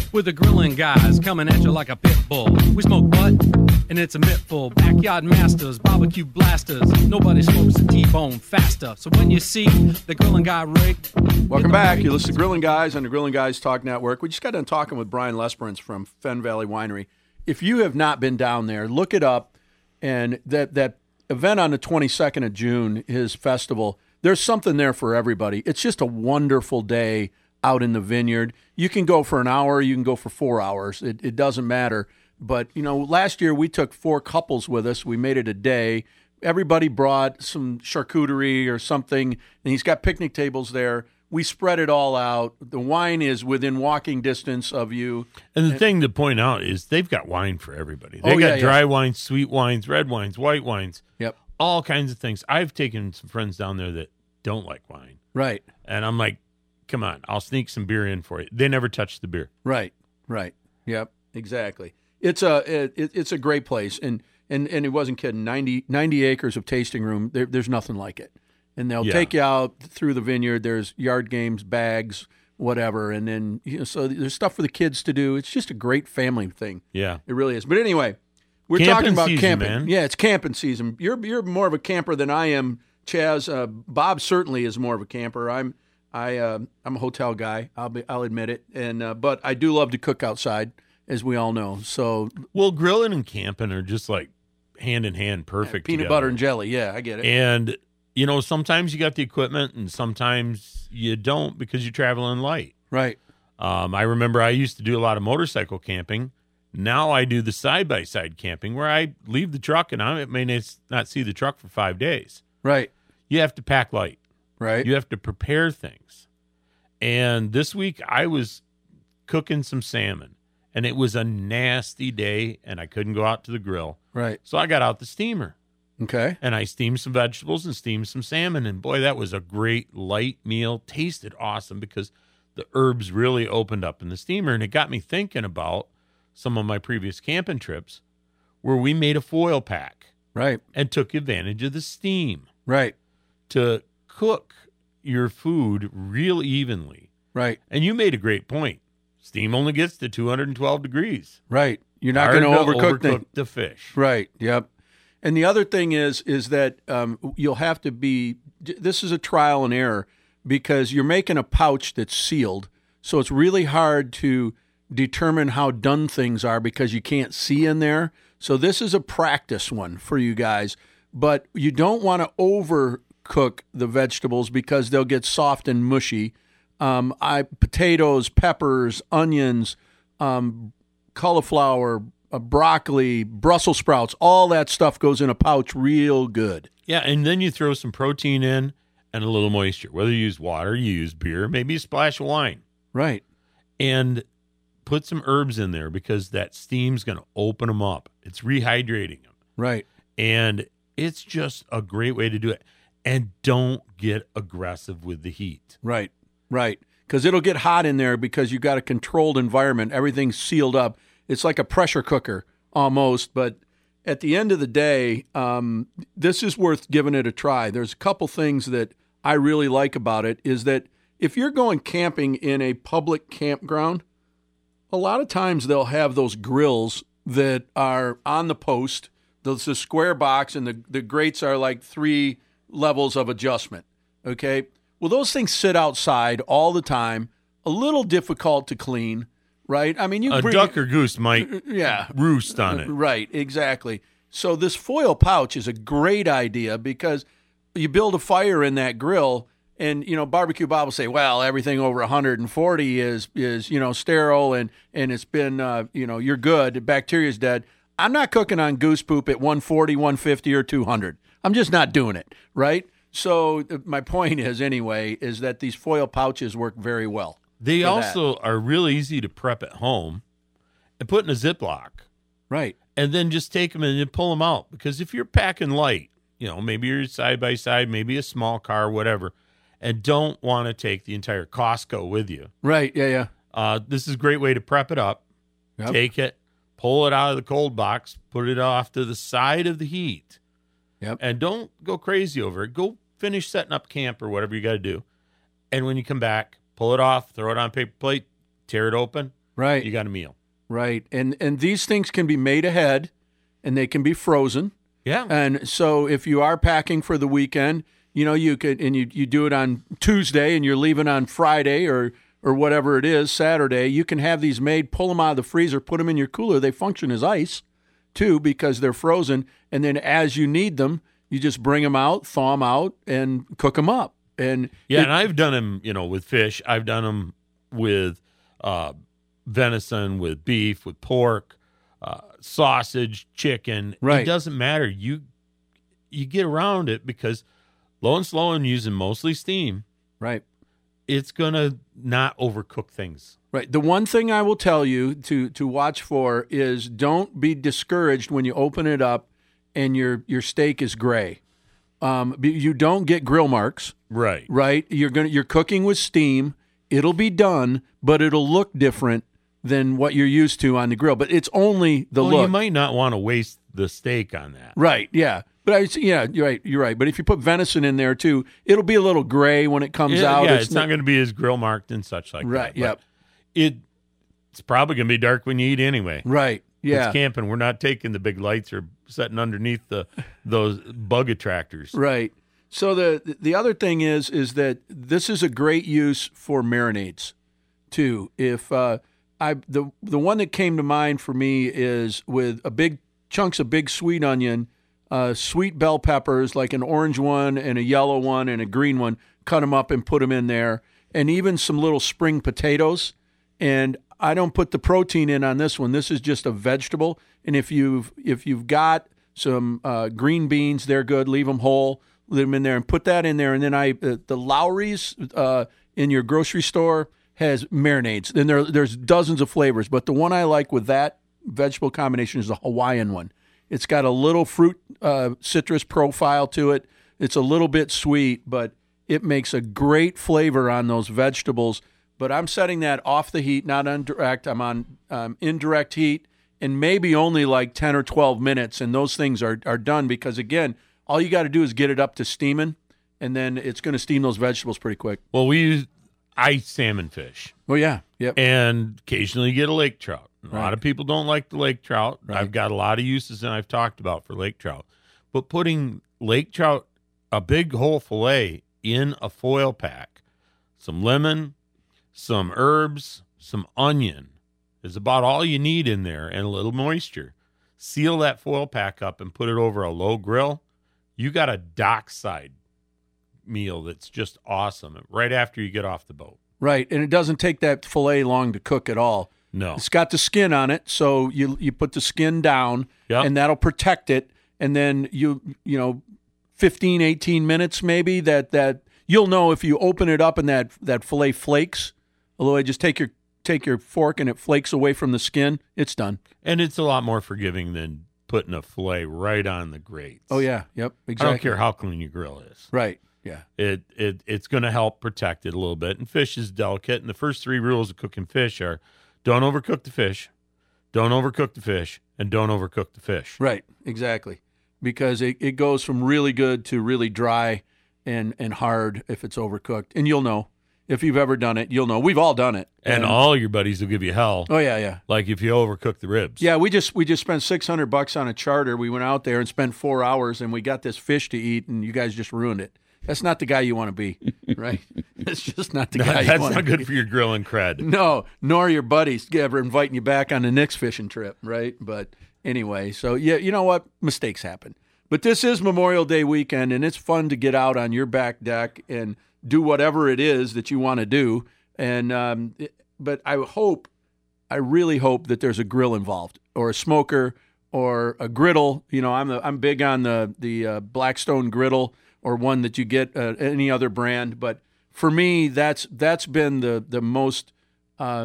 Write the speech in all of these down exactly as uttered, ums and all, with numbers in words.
with the grilling guys coming at you like a pit bull. We smoke butt, and it's a mittful. Backyard masters, barbecue blasters. Nobody smokes a T-bone faster. So when you see the grilling guy rig... Welcome back. You listen to Grilling Guys on the Grilling Guys Talk Network. We just got done talking with Brian Lesperance from Fenn Valley Winery. If you have not been down there, look it up. And that, that event on the twenty-second of June, his festival, there's something there for everybody. It's just a wonderful day out in the vineyard. You can go for an hour, you can go for four hours. It, it doesn't matter. But, you know, last year we took four couples with us. We made it a day. Everybody brought some charcuterie or something, and he's got picnic tables there. We spread it all out. The wine is within walking distance of you. And the and, thing to point out is they've got wine for everybody. They oh, got yeah, dry yeah. wines, sweet wines, red wines, white wines. Yep. All kinds of things. I've taken some friends down there that don't like wine. Right. And I'm like, come on, I'll sneak some beer in for you. They never touch the beer. Right. Right. Yep. Exactly. It's a it, it's a great place. And and, and it wasn't kidding. ninety, ninety acres of tasting room. There, there's nothing like it. And they'll yeah. take you out through the vineyard. There's yard games, bags, whatever. And then, you know, so there's stuff for the kids to do. It's just a great family thing. Yeah. It really is. But anyway, we're camping talking about season, camping. Man. Yeah, it's camping season. You're you're more of a camper than I am, Chaz. Uh, Bob certainly is more of a camper. I'm I uh, I'm a hotel guy. I'll be I'll admit it. And uh, but I do love to cook outside, as we all know. So well, grilling and camping are just like hand in hand, perfect. Yeah, peanut together. butter and jelly. Yeah, I get it. And you know, sometimes you got the equipment, and sometimes you don't because you're traveling light. Right. Um, I remember I used to do a lot of motorcycle camping. Now I do the side-by-side camping where I leave the truck and I may not see the truck for five days. Right. You have to pack light. Right. You have to prepare things. And this week I was cooking some salmon, and it was a nasty day, and I couldn't go out to the grill. Right. So I got out the steamer. Okay. And I steamed some vegetables and steamed some salmon. And boy, that was a great light meal. Tasted awesome because the herbs really opened up in the steamer. And it got me thinking about some of my previous camping trips where we made a foil pack. Right. And took advantage of the steam. Right. To cook your food real evenly. Right. And you made a great point. Steam only gets to two hundred twelve degrees. Right. You're not going to overcook, overcook the fish. Right. Yep. And the other thing is, is that um, you'll have to be, this is a trial and error because you're making a pouch that's sealed. So it's really hard to determine how done things are because you can't see in there. So this is a practice one for you guys, but you don't want to overcook the vegetables because they'll get soft and mushy. Um, I potatoes, peppers, onions, um, cauliflower, Uh, broccoli, Brussels sprouts, all that stuff goes in a pouch real good. Yeah, and then you throw some protein in and a little moisture. Whether you use water, you use beer, maybe a splash of wine. Right. And put some herbs in there because that steam's going to open them up. It's rehydrating them. Right. And it's just a great way to do it. And don't get aggressive with the heat. Right, right. Because it'll get hot in there because you've got a controlled environment. Everything's sealed up. It's like a pressure cooker almost, but at the end of the day, um, this is worth giving it a try. There's a couple things that I really like about it is that if you're going camping in a public campground, a lot of times they'll have those grills that are on the post. There's a square box, and the, the grates are like three levels of adjustment, okay? Well, those things sit outside all the time, a little difficult to clean. Right? I mean, you a bring, duck or goose might yeah, roost on it. Right, exactly. So this foil pouch is a great idea because you build a fire in that grill, and you know, Barbecue Bob will say, "Well, everything over one hundred forty is is you know sterile, and and it's been uh, you know you're good. The bacteria's dead." I'm not cooking on goose poop at one forty, one fifty, or two hundred. I'm just not doing it. Right. So my point is, anyway, is that these foil pouches work very well. They also that. are really easy to prep at home and put in a Ziploc. Right. And then just take them and pull them out. Because if you're packing light, you know, maybe you're side by side, maybe a small car, whatever, and don't want to take the entire Costco with you. Right. Yeah, yeah. Uh, this is a great way to prep it up. Yep. Take it, pull it out of the cold box, put it off to the side of the heat. Yep. And don't go crazy over it. Go finish setting up camp or whatever you got to do. And when you come back, pull it off, throw it on a paper plate, tear it open. Right. You got a meal. Right. And and these things can be made ahead, and they can be frozen. Yeah. And so if you are packing for the weekend, you know, you could, and you, you do it on Tuesday and you're leaving on Friday or, or whatever it is, Saturday, you can have these made, pull them out of the freezer, put them in your cooler. They function as ice too because they're frozen. And then as you need them, you just bring them out, thaw them out, and cook them up. And yeah, it, and I've done them, you know, with fish. I've done them with uh, venison, with beef, with pork, uh, sausage, chicken. Right. It doesn't matter. You you get around it because low and slow and using mostly steam, right. it's going to not overcook things. Right. The one thing I will tell you to to watch for is don't be discouraged when you open it up and your your steak is gray. Um, you don't get grill marks. Right. Right. You're gonna you're cooking with steam. It'll be done, but it'll look different than what you're used to on the grill. But it's only the well, look. You might not want to waste the steak on that. Right. Yeah. But I, yeah, you're right. You're right. But if you put venison in there too, it'll be a little gray when it comes It, out. yeah, it's, it's not, not going to be as grill marked and such like right, that. Right. Yep. It it's probably going to be dark when you eat anyway. Right. Yeah. It's camping. We're not taking the big lights or sitting underneath the those bug attractors. Right. So the the other thing is is that this is a great use for marinades too. If uh, I the the one that came to mind for me is with a big chunks of big sweet onion, uh, sweet bell peppers, like an orange one and a yellow one and a green one. Cut them up and put them in there, and even some little spring potatoes. And I don't put the protein in on this one. This is just a vegetable. And if you've if you've got some uh, green beans, they're good. Leave them whole. Leave them in there and put that in there. And then I uh, the Lowry's uh, in your grocery store has marinades. Then there there's dozens of flavors, but the one I like with that vegetable combination is the Hawaiian one. It's got a little fruit uh, citrus profile to it. It's a little bit sweet, but it makes a great flavor on those vegetables. But I'm setting that off the heat, not on direct. I'm on um, indirect heat, and maybe only like ten or twelve minutes, and those things are are done because, again, all you got to do is get it up to steaming, and then it's going to steam those vegetables pretty quick. Well, we use ice salmon fish. Oh, yeah. Yep. And occasionally you get a lake trout. A Right. lot of people don't like the lake trout. Right. I've got a lot of uses that I've talked about for lake trout. But putting lake trout, a big whole fillet, in a foil pack, some lemon, some herbs, some onion is about all you need in there, and a little moisture. Seal that foil pack up and put it over a low grill. You got a dockside meal that's just awesome right after you get off the boat. Right, and it doesn't take that fillet long to cook at all. No. It's got the skin on it, so you you put the skin down, Yep. and that'll protect it. And then you you know, fifteen, eighteen minutes maybe, that, that you'll know if you open it up and that, that fillet flakes. Although just take your take your fork and it flakes away from the skin, it's done. And it's a lot more forgiving than putting a fillet right on the grates. Oh, yeah, yep, exactly. I don't care how clean your grill is. Right, yeah. It it it's going to help protect it a little bit. And fish is delicate. And the first three rules of cooking fish are: don't overcook the fish, don't overcook the fish, and don't overcook the fish. Right, exactly. Because it, it goes from really good to really dry and, and hard if it's overcooked. And you'll know. If you've ever done it, you'll know. We've all done it. And, and all your buddies will give you hell. Oh, yeah, yeah. Like if you overcook the ribs. Yeah, we just we just spent six hundred bucks on a charter. We went out there and spent four hours, and we got this fish to eat, and you guys just ruined it. That's not the guy you want to be, right? That's just not the No, guy you that's want to not be. good for your grilling cred. No, nor your buddies ever inviting you back on the next fishing trip, right? But anyway, so yeah, you know what? Mistakes happen. But this is Memorial Day weekend, and it's fun to get out on your back deck and do whatever it is that you want to do. And um, it, but I hope, I really hope that there's a grill involved, or a smoker, or a griddle. You know, I'm the, I'm big on the the uh, Blackstone griddle, or one that you get uh, any other brand. But for me, that's that's been the the most uh,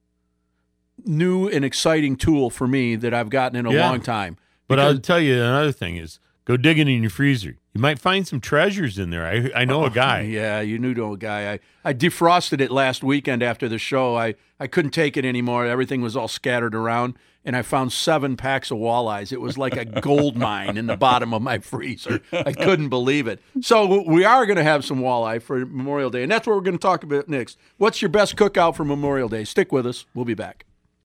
new and exciting tool for me that I've gotten in a Yeah. long time. But Because- I'll tell you another thing is go digging in your freezer. You might find some treasures in there. I I know a guy. Yeah, you knew know a guy. I, I defrosted it last weekend after the show. I, I couldn't take it anymore. Everything was all scattered around, and I found seven packs of walleyes. It was like a gold mine in the bottom of my freezer. I couldn't believe it. So we are going to have some walleye for Memorial Day, and that's what we're going to talk about next. What's your best cookout for Memorial Day? Stick with us. We'll be back.